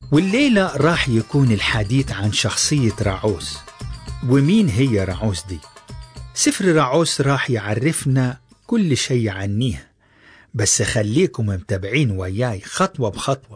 والليلة راح يكون الحديث عن شخصية راعوس. ومين هي راعوس دي؟ سفر راعوس راح يعرفنا كل شيء عنيها، بس خليكم متابعين وياي خطوة بخطوة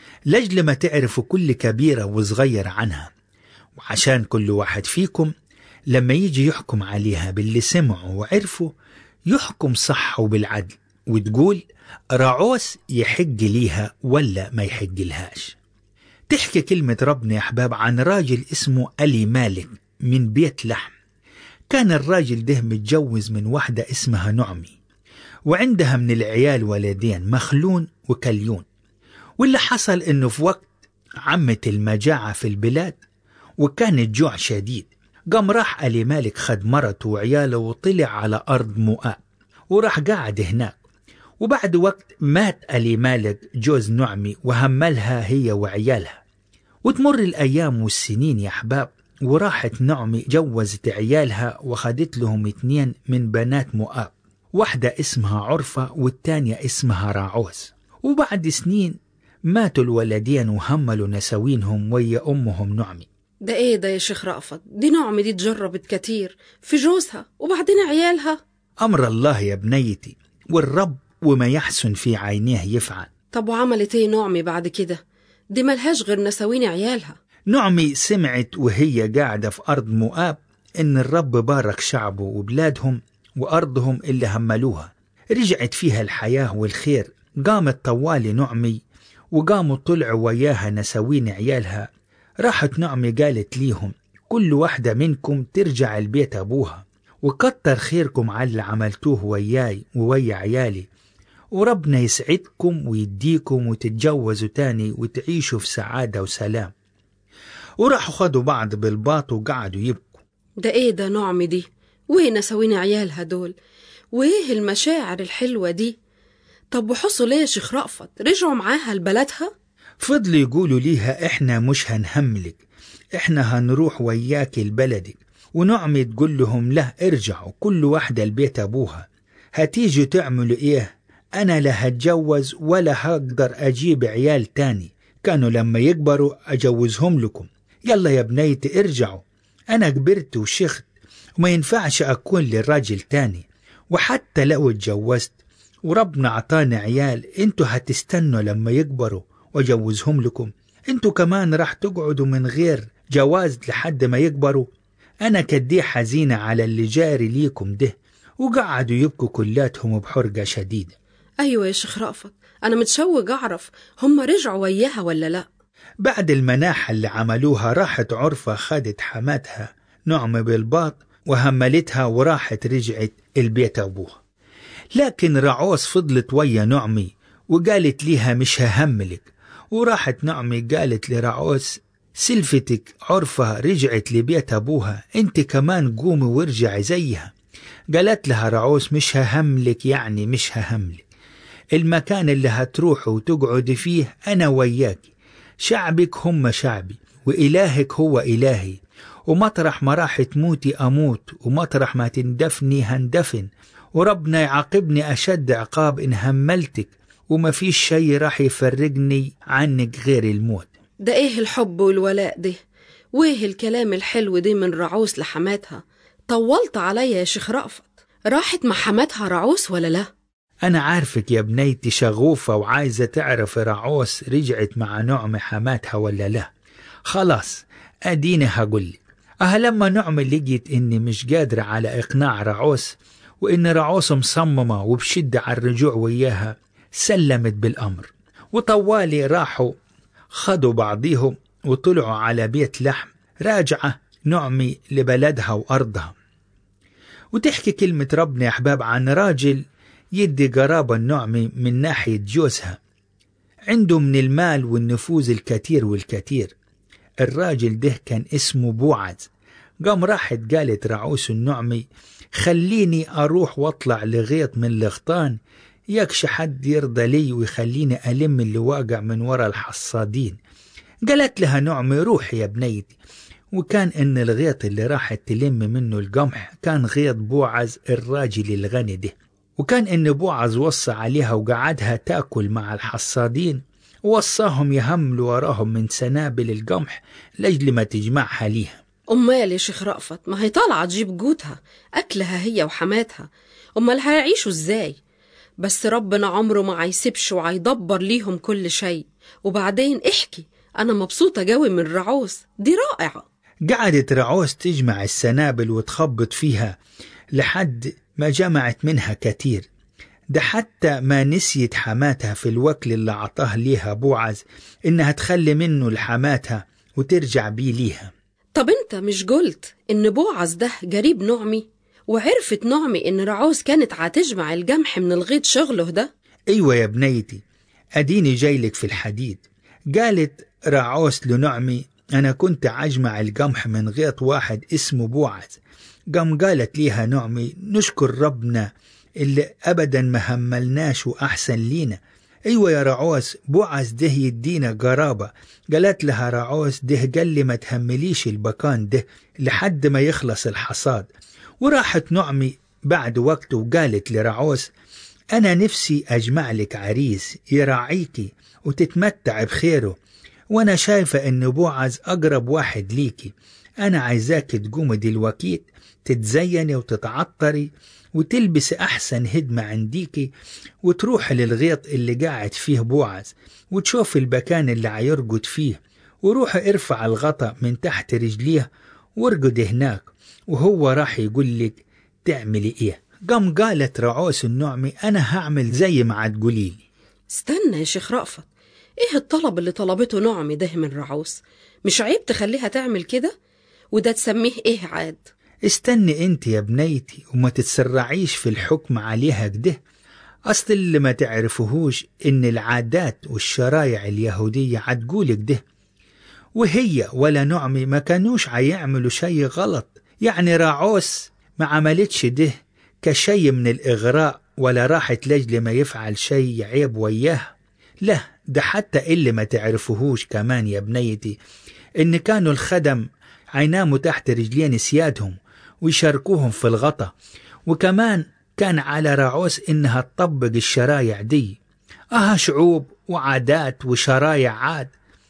لجل ما تعرفوا كل كبيرة وصغير عنها، وعشان كل واحد فيكم لما يجي يحكم عليها باللي سمعوا وعرفوا يحكم صح وبالعدل، وتقول راعوس يحق ليها ولا ما يحق لهاش. تحكي كلمة ربنا يا أحباب عن راجل اسمه ألي مالك من بيت لحم. كان الراجل ده متجوز من واحدة اسمها نعمي، وعندها من العيال ولدين مخلون وكليون. واللي حصل انه في وقت عمت المجاعة في البلاد وكان الجوع شديد، قام راح ألي مالك خد مرته وعياله وطلع على أرض مؤاب وراح قاعد هناك. وبعد وقت مات ألي مالك جوز نعمي وهملها هي وعيالها. وتمر الأيام والسنين يا أحباب، وراحت نعمي جوزت عيالها وخدت لهم 2 من بنات مؤاب، واحدة اسمها عرفة والتانية اسمها راعوس. وبعد سنين ماتوا الولدين وهملوا نسوينهم ويا أمهم نعمي. ده ايه ده يا شيخ رأفت؟ دي نعمي دي تجربت كتير في جوزها وبعدين عيالها. أمر الله يا بنيتي، والرب وما يحسن في عينيه يفعل. طب وعملت ايه نعمي بعد كده؟ دي ملهاش غير نسوين عيالها. نعمي سمعت وهي قاعدة في أرض مؤاب إن الرب بارك شعبه وبلادهم وأرضهم اللي هملوها، رجعت فيها الحياة والخير. قامت طوالي نعمي وقاموا طلعوا وياها نسوين عيالها. راحت نعمي قالت ليهم كل واحدة منكم ترجع البيت أبوها، وكتر خيركم على اللي عملتوه وياي وويا عيالي، وربنا يسعدكم ويديكم وتتجوزوا تاني وتعيشوا في سعادة وسلام. وراحوا خدوا بعض بالباط وقعدوا يبكوا. ده ايه ده نعمي دي؟ وايه نسوين عيالها دول؟ وايه المشاعر الحلوة دي؟ طب وحصوا ليه يا شيخ رأفت؟ رجعوا معاها لبلدها؟ فضلوا يقولوا ليها احنا مش هنهملك، احنا هنروح وياك لبلدك. ونعمي تقول لهم له ارجعوا كل واحدة لبيت ابوها. هتيجوا تعملوا ايه؟ انا لا هتجوز ولا هقدر اجيب عيال تاني، كانوا لما يكبروا اجوزهم لكم. يلا يا بنيتي ارجعوا، انا كبرت وشخت وما ينفعش اكون للراجل تاني، وحتى لو اتجوزت وربنا عطاني عيال انتوا هتستنوا لما يكبروا واجوزهم لكم؟ انتوا كمان راح تقعدوا من غير جواز لحد ما يكبروا؟ انا كدي حزينة على اللي جاري ليكم ده. وقعدوا يبكوا كلاتهم بحرقة شديدة. ايوه يا شيخ رأفت، انا متشوق اعرف هم رجعوا وياها ولا لا. بعد المناحة اللي عملوها راحت عرفة خدت حماتها نعمة بالباط وهملتها وراحت رجعت البيت أبوها. لكن راعوس فضلت ويا نعمي وقالت ليها مش ههملك. وراحت نعمي قالت لراعوس سلفتك عرفة رجعت لبيت أبوها، انت كمان قومي وارجعي زيها. قالت لها راعوس مش ههملك، يعني مش ههملك، المكان اللي هتروح وتقعد فيه أنا وياك، شعبك هم شعبي وإلهك هو إلهي، ومطرح ما راح تموتي أموت، ومطرح ما تندفني هندفن، وربنا يعاقبني أشد عقاب إن هملتك، وما فيش شيء راح يفرقني عنك غير الموت. ده إيه الحب والولاء ده؟ وإيه الكلام الحلو ده من راعوس لحماتها؟ طولت عليا يا شيخ رأفت، راحت مع حماتها راعوس ولا لا؟ أنا عارفك يا بنيتي شغوفة وعايزة تعرف راعوس رجعت مع نعمة حماتها ولا لا. خلاص أديني هقولك. لما نعمة لقيت إني مش قادرة على إقناع راعوس، وإن راعوس مصممة وبشدة على الرجوع وياها، سلمت بالأمر. وطوالي راحوا خدوا بعضيهم وطلعوا على بيت لحم، راجعة نعمي لبلدها وأرضها. وتحكي كلمة ربنا يا أحباب عن راجل يدي قرابة النعمي من ناحية جوزها، عنده من المال والنفوذ الكثير والكثير. الراجل ده كان اسمه بوعز. قام راحت قالت راعوس النعمي خليني أروح واطلع لغيط من الغطان، يكش حد يرضى لي ويخليني ألم اللي واقع من وراء الحصادين. قالت لها نعمي روح يا بنيتي. وكان إن الغيط اللي راحت تلم منه القمح كان غيط بوعز الراجل الغني ده. وكان إن بوعز وصى عليها وقعدها تأكل مع الحصادين، ووصاهم يهملوا وراهم من سنابل القمح لأجل ما تجمعها ليها. أمال يا شيخ رأفت، ما هي طالعة تجيب جوتها أكلها هي وحماتها، أمال هيعيشوا إزاي؟ بس ربنا عمره ما هيسيبش وهيدبر ليهم كل شيء. وبعدين احكي، أنا مبسوطة جوي من رعوس دي، رائعة. قعدت رعوس تجمع السنابل وتخبط فيها لحد ما جمعت منها كتير، ده حتى ما نسيت حماتها في الوكل اللي عطاه ليها بوعز إنها تخلي منه لحماتها وترجع بيه ليها. طب انت مش قلت إن بوعز ده قريب نعمي؟ وعرفت نعمي إن رعوس كانت هتجمع الجمح من الغيط شغله ده؟ أيوة يا بنيتي، أديني جايلك في الحديد. قالت رعوس لنعمي أنا كنت أجمع القمح من غيط واحد اسمه بوعز. قالت ليها نعمي نشكر ربنا اللي أبدا ما هملناش وأحسن لينا. أيوة يا رعوس، بوعز ده يدينا قرابة. قالت لها رعوس ده قال لي ما تهمليش البكان ده لحد ما يخلص الحصاد. وراحت نعمي بعد وقت وقالت لرعوس أنا نفسي أجمع لك عريس يراعيكي وتتمتع بخيره، وأنا شايفة إن بوعز أقرب واحد ليكي. أنا عايزاك تقومي دلوقتي تتزيني وتتعطري وتلبس أحسن هدمة عنديكي وتروح للغيط اللي قاعد فيه بوعز وتشوف المكان اللي عيرقد فيه، وروح ارفع الغطا من تحت رجليه وارقد هناك وهو راح يقول لك تعملي إيه. قالت رعوس النعمي أنا هعمل زي ما عتقوليلي. استنى يا شيخ رأفت، ايه الطلب اللي طلبته نعمي ده من رعوس؟ مش عيب تخليها تعمل كده؟ وده تسميه ايه عاد؟ استني انت يا بنيتي وما تتسرعيش في الحكم عليها كده. أصل اللي ما تعرفوهوش إن العادات والشرايع اليهودية عتقولك ده، وهي ولا نعمي ما كانوش عيعملوا شيء غلط. يعني رعوس ما عملتش ده كشي من الإغراء ولا راحت لجل ما يفعل شيء عيب وياه. لا، ده حتى اللي ما تعرفوهوش كمان يا بنيتي إن كانوا الخدم عيناموا تحت رجلين سيادهم ويشاركوهم في الغطا، وكمان كان على رعوس إنها تطبق الشرايع دي. شعوب وعادات وشرايع عاد،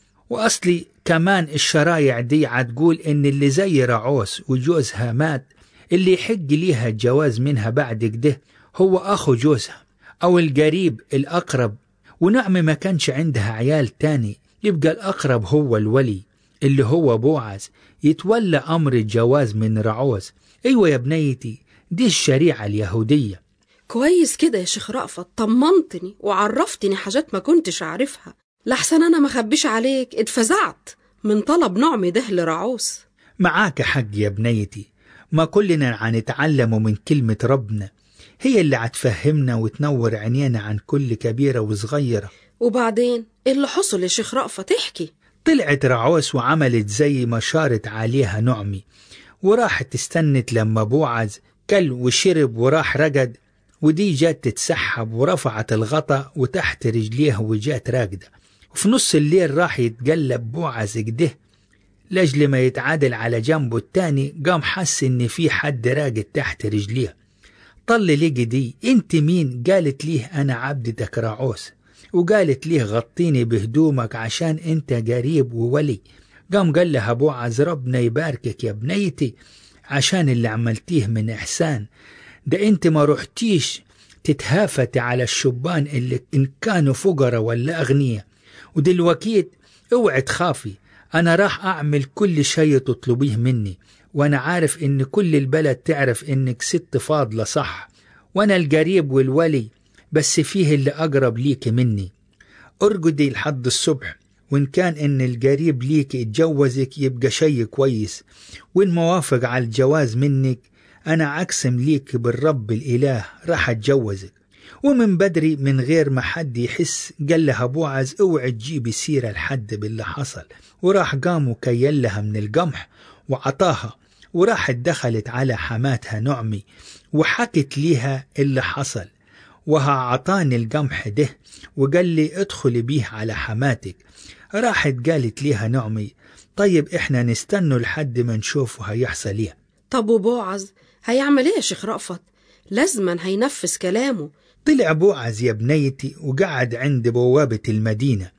وأصلي كمان الشرايع دي عتقول إن اللي زي رعوس وجوزها مات اللي يحق ليها الجواز منها بعد كده هو أخو جوزها أو القريب الأقرب. ونعمة ما كانش عندها عيال تاني، يبقى الأقرب هو الولي اللي هو بوعز يتولى أمر الجواز من رعوس. أيوة يا بنيتي، دي الشريعة اليهودية. كويس كده يا شيخ رأفت، طمنتني وعرفتني حاجات ما كنتش أعرفها، لحسن أنا ما خبيش عليك اتفزعت من طلب نعمي ده لرعوس. معاك حق يا بنيتي، ما كلنا هنتعلم من كلمة ربنا، هي اللي هتفهمنا وتنور عينينا عن كل كبيرة وصغيرة. وبعدين إيه اللي حصل يا شيخ رأفت؟ احكي. طلعت رعوس وعملت زي ما شارت عليها نعمي، وراحت استنت لما بوعز كل وشرب وراح رقد، ودي جات تتسحب ورفعت الغطا وتحت رجليها وجات راقدة. وفي نص الليل راح يتقلب بوعز كده لأجل ما يتعادل على جنبه التاني، قام حس إن في حد راقد تحت رجليه. طل لقي دي انت مين؟ قالت ليه أنا عبدتك رعوس، وقالت ليه غطيني بهدومك عشان انت قريب وولي. قام قال لها بوعز ربنا يباركك يا بنيتي عشان اللي عملتيه من إحسان، ده انت ما رحتيش تتهافت على الشبان اللي إن كانوا فقراء ولا أغنياء، ودلوقتي اوعي تخافي، أنا راح أعمل كل شيء تطلبيه مني، وأنا عارف إن كل البلد تعرف إنك ست فاضلة صح، وأنا القريب والولي بس فيه اللي أقرب ليك مني. ارقدي لحد الصبح، وإن كان إن القريب ليك يتجوزك يبقى شيء كويس، وإن موافق على الجواز منك أنا أقسم ليك بالرب الإله راح أتجوزك. ومن بدري من غير ما حد يحس قال لها بوعز اوعي تجيبي سيرة لحد باللي حصل، وراح قام وكيل لها من القمح وعطاها، وراحت دخلت على حماتها نعمي وحكت ليها اللي حصل، وها عطاني القمح ده وقال لي ادخلي بيه على حماتك. راحت قالت ليها نعمي طيب احنا نستنوا لحد ما نشوفه هيحصل ايه. طب وبوعز هيعمل ايه يا شيخ رأفت؟ لازما هينفذ كلامه. طلع بوعز يا بنيتي وقعد عند بوابة المدينة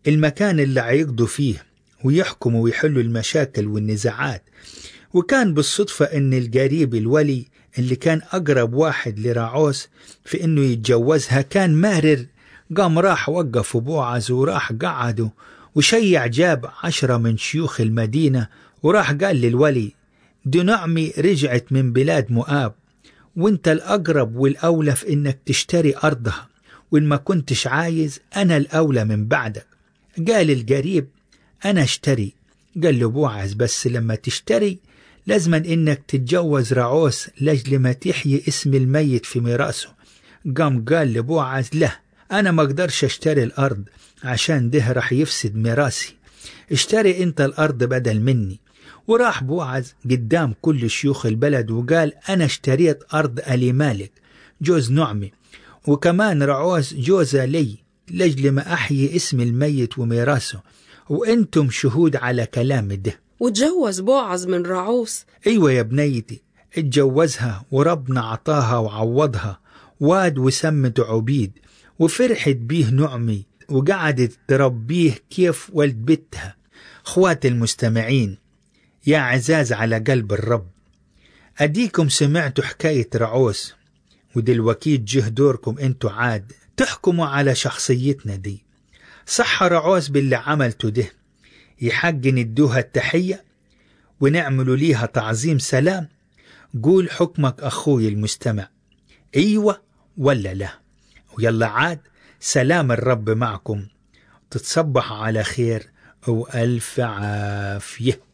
المكان اللي هيقضوا فيه ويحكموا ويحلوا المشاكل والنزاعات. وكان بالصدفة إن القريب الولي اللي كان أقرب واحد لراعوس في إنه يتجوزها كان مارر. قام راح وقف بوعز وراح قعده وشيع، جاب 10 من شيوخ المدينة وراح قال للولي: دي نعمي رجعت من بلاد مؤاب، وانت الأقرب والأولى في إنك تشتري أرضها، وإن ما كنتش عايز أنا الأولى من بعدك. قال القريب: أنا اشتري. قال له بوعز: بس لما تشتري لازما إنك تتجوز راعوس لجل ما تحيي اسم الميت في ميراثه. قام قال لبوعز: لا، أنا ما أقدرش اشتري الأرض عشان ده رح يفسد ميراثي، اشتري انت الأرض بدل مني. وراح بوعز قدام كل شيوخ البلد وقال: أنا اشتريت أرض ألي مالك جوز نعمي، وكمان راعوس جوزة لي لجل ما أحيي اسم الميت وميراثه، وانتم شهود على كلام ده. وتجوز بوعز من راعوس؟ ايوه يا بنيتي، اتجوزها وربنا عطاها وعوضها واد وسمت عبيد، وفرحت بيه نعمي وقعدت تربيه كيف ولد بيتها. اخوات المستمعين يا عزاز على قلب الرب، اديكم سمعتوا حكاية راعوس، ودلوقتي جه دوركم انتوا عاد تحكموا على شخصيتنا دي. صح راعوس باللي عملته ده يحق ندوها التحية ونعملوا ليها تعظيم سلام؟ قول حكمك أخوي المستمع، أيوة ولا لا؟ ويلا عاد، سلام الرب معكم، تتصبح على خير وألف عافية.